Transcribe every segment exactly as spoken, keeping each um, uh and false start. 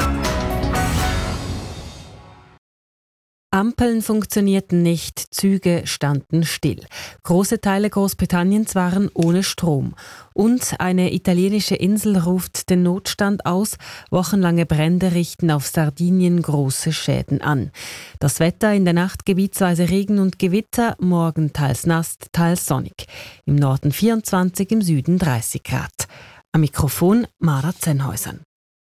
Ampeln funktionierten nicht, Züge standen still. Große Teile Großbritanniens waren ohne Strom. Und eine italienische Insel ruft den Notstand aus. Wochenlange Brände richten auf Sardinien große Schäden an. Das Wetter in der Nacht gebietsweise Regen und Gewitter, morgen teils nass, teils sonnig. Im Norden vierundzwanzig, im Süden dreißig Grad. Am Mikrofon Mara Zenhäusern.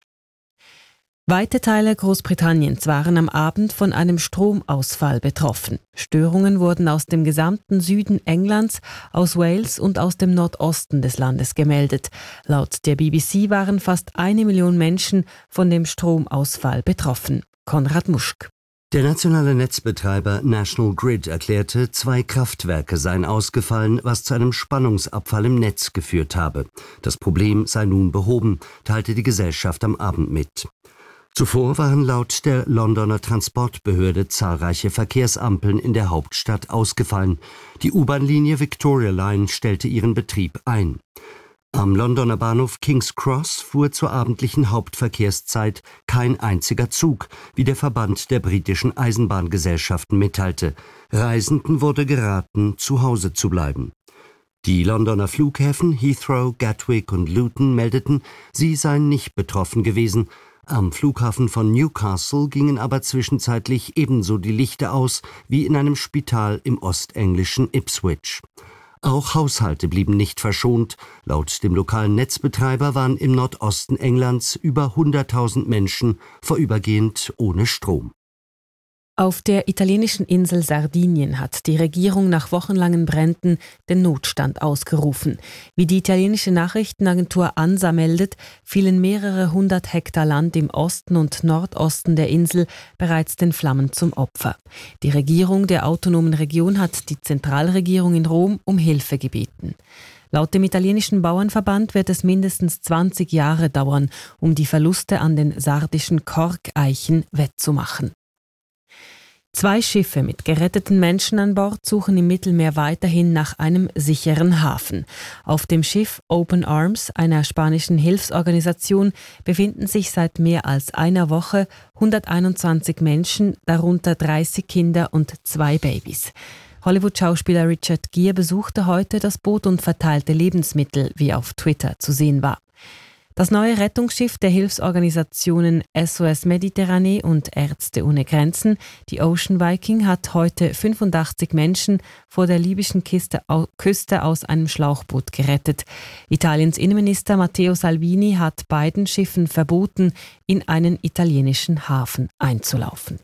Weite Teile Großbritanniens waren am Abend von einem Stromausfall betroffen. Störungen wurden aus dem gesamten Süden Englands, aus Wales und aus dem Nordosten des Landes gemeldet. Laut der B B C waren fast eine Million Menschen von dem Stromausfall betroffen. Konrad Muschk. Der nationale Netzbetreiber National Grid erklärte, zwei Kraftwerke seien ausgefallen, was zu einem Spannungsabfall im Netz geführt habe. Das Problem sei nun behoben, teilte die Gesellschaft am Abend mit. Zuvor waren laut der Londoner Transportbehörde zahlreiche Verkehrsampeln in der Hauptstadt ausgefallen. Die U-Bahn-Linie Victoria Line stellte ihren Betrieb ein. Am Londoner Bahnhof King's Cross fuhr zur abendlichen Hauptverkehrszeit kein einziger Zug, wie der Verband der britischen Eisenbahngesellschaften mitteilte. Reisenden wurde geraten, zu Hause zu bleiben. Die Londoner Flughäfen Heathrow, Gatwick und Luton meldeten, sie seien nicht betroffen gewesen. Am Flughafen von Newcastle gingen aber zwischenzeitlich ebenso die Lichter aus wie in einem Spital im ostenglischen Ipswich. Auch Haushalte blieben nicht verschont. Laut dem lokalen Netzbetreiber waren im Nordosten Englands über hunderttausend Menschen vorübergehend ohne Strom. Auf der italienischen Insel Sardinien hat die Regierung nach wochenlangen Bränden den Notstand ausgerufen. Wie die italienische Nachrichtenagentur ANSA meldet, fielen mehrere hundert Hektar Land im Osten und Nordosten der Insel bereits den Flammen zum Opfer. Die Regierung der autonomen Region hat die Zentralregierung in Rom um Hilfe gebeten. Laut dem italienischen Bauernverband wird es mindestens zwanzig Jahre dauern, um die Verluste an den sardischen Korkeichen wettzumachen. Zwei Schiffe mit geretteten Menschen an Bord suchen im Mittelmeer weiterhin nach einem sicheren Hafen. Auf dem Schiff Open Arms, einer spanischen Hilfsorganisation, befinden sich seit mehr als einer Woche hunderteinundzwanzig Menschen, darunter dreißig Kinder und zwei Babys. Hollywood-Schauspieler Richard Gere besuchte heute das Boot und verteilte Lebensmittel, wie auf Twitter zu sehen war. Das neue Rettungsschiff der Hilfsorganisationen S O S Mediterranee und Ärzte ohne Grenzen, die Ocean Viking, hat heute fünfundachtzig Menschen vor der libyschen Küste aus einem Schlauchboot gerettet. Italiens Innenminister Matteo Salvini hat beiden Schiffen verboten, in einen italienischen Hafen einzulaufen.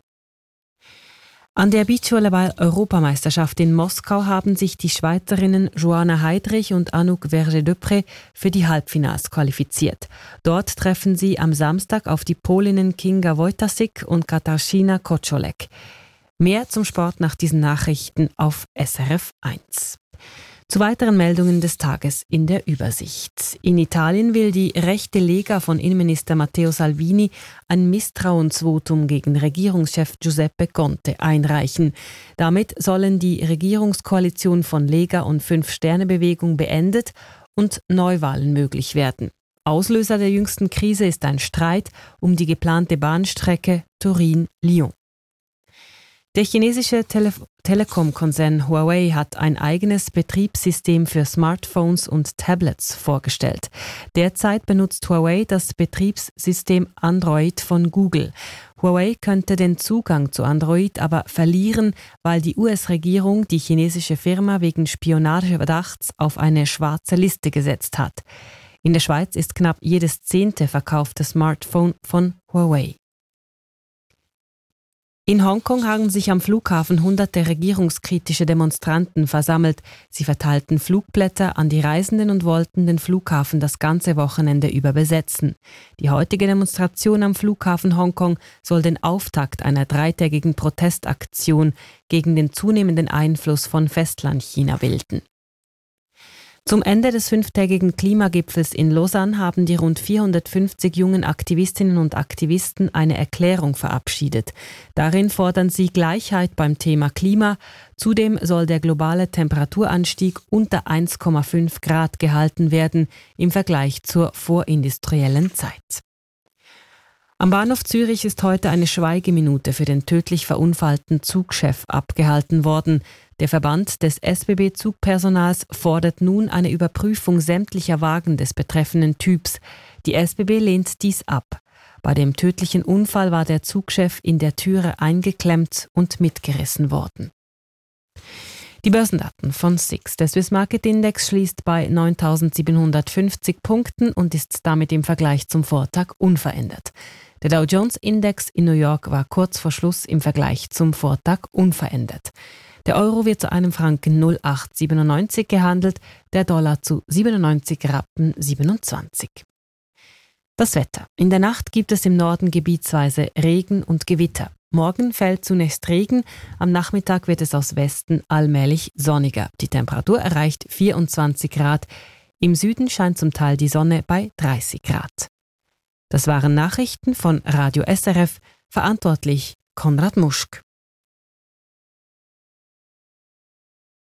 An der Beachvolleyball-Europameisterschaft in Moskau haben sich die Schweizerinnen Joanna Heidrich und Anouk Verger-Deprez für die Halbfinals qualifiziert. Dort treffen sie am Samstag auf die Polinnen Kinga Wojtasik und Katarzyna Koczolek. Mehr zum Sport nach diesen Nachrichten auf S R F eins. Zu weiteren Meldungen des Tages in der Übersicht. In Italien will die rechte Lega von Innenminister Matteo Salvini ein Misstrauensvotum gegen Regierungschef Giuseppe Conte einreichen. Damit sollen die Regierungskoalition von Lega und Fünf-Sterne-Bewegung beendet und Neuwahlen möglich werden. Auslöser der jüngsten Krise ist ein Streit um die geplante Bahnstrecke Turin-Lyon. Der chinesische Tele- Telekom-Konzern Huawei hat ein eigenes Betriebssystem für Smartphones und Tablets vorgestellt. Derzeit benutzt Huawei das Betriebssystem Android von Google. Huawei könnte den Zugang zu Android aber verlieren, weil die U S-Regierung die chinesische Firma wegen Spionageverdachts auf eine schwarze Liste gesetzt hat. In der Schweiz ist knapp jedes zehnte verkaufte Smartphone von Huawei. In Hongkong haben sich am Flughafen hunderte regierungskritische Demonstranten versammelt. Sie verteilten Flugblätter an die Reisenden und wollten den Flughafen das ganze Wochenende über besetzen. Die heutige Demonstration am Flughafen Hongkong soll den Auftakt einer dreitägigen Protestaktion gegen den zunehmenden Einfluss von Festlandchina bilden. Zum Ende des fünftägigen Klimagipfels in Lausanne haben die rund vierhundertfünfzig jungen Aktivistinnen und Aktivisten eine Erklärung verabschiedet. Darin fordern sie Gleichheit beim Thema Klima. Zudem soll der globale Temperaturanstieg unter eins Komma fünf Grad gehalten werden im Vergleich zur vorindustriellen Zeit. Am Bahnhof Zürich ist heute eine Schweigeminute für den tödlich verunfallten Zugchef abgehalten worden. Der Verband des S B B-Zugpersonals fordert nun eine Überprüfung sämtlicher Wagen des betreffenden Typs. Die S B B lehnt dies ab. Bei dem tödlichen Unfall war der Zugchef in der Türe eingeklemmt und mitgerissen worden. Die Börsendaten von S I X. Der Swiss Market Index schließt bei neuntausendsiebenhundertfünfzig Punkten und ist damit im Vergleich zum Vortag unverändert. Der Dow Jones Index in New York war kurz vor Schluss im Vergleich zum Vortag unverändert. Der Euro wird zu einem Franken null Komma acht siebenundneunzig gehandelt, der Dollar zu siebenundneunzig Rappen siebenundzwanzig. Das Wetter. In der Nacht gibt es im Norden gebietsweise Regen und Gewitter. Morgen fällt zunächst Regen, am Nachmittag wird es aus Westen allmählich sonniger. Die Temperatur erreicht vierundzwanzig Grad. Im Süden scheint zum Teil die Sonne bei dreißig Grad. Das waren Nachrichten von Radio S R F, verantwortlich Konrad Muschk.